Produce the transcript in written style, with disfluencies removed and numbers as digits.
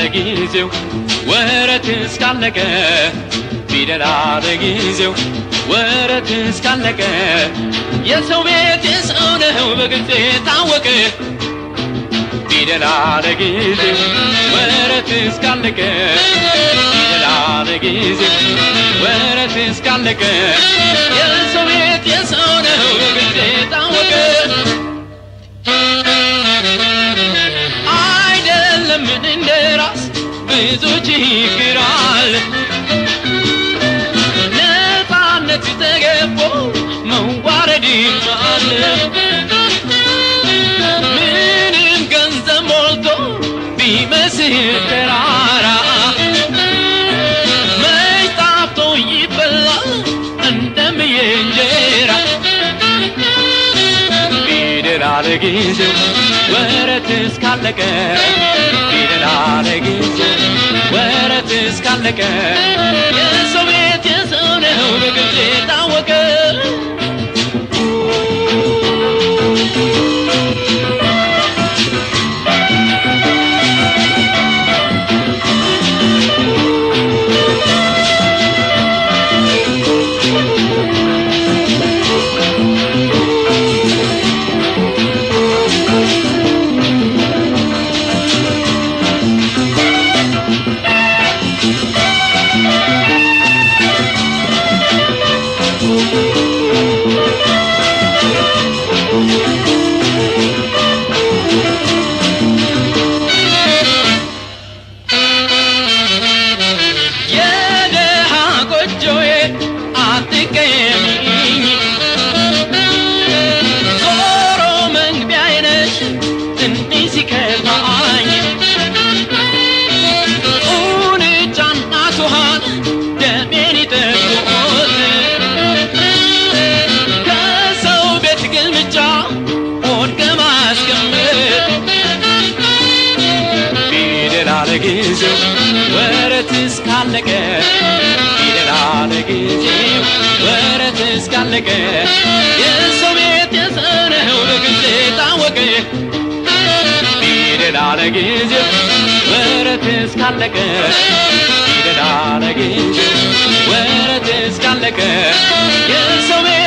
ጊዜው ወረት እስካለቀ ፊደል አለጊዜው ወረት እስካለቀ የሰው ቤት የሰው ነው በግልጽ ታወቀ ፊደል አለጊዜው ወረት እስካለቀ ፊደል አለጊዜው ወረት እስካለቀ የሰው ቤት የሰው ነው በግልጽ ታወቀ አይደለም እንደራስ ብዙ ችግር አለ ነፃነት ተገፎ መዋረድም አለ ምንም ገንዘብ ሞልቶ ቢመስል ተራራ መች ጣፍጦ ይበላል እንደምየእንጀራ ፊደል አለጊዜው ወረት እስካለቀ ፊደል አለጊዜው ወረት እስካለቀ የሰው ቤት የሰው ነው በግልጽ ታወቀ ጊዜው ወረት እስካለቀ ፊደል አለጊዜው ወረት እስካለቀ የሰው ቤት የሰው ነው በግልጽ ታወቀ ፊደል አለጊዜው ወረት እስካለቀ ፊደል አለጊዜው ወረት እስካለቀ የሰው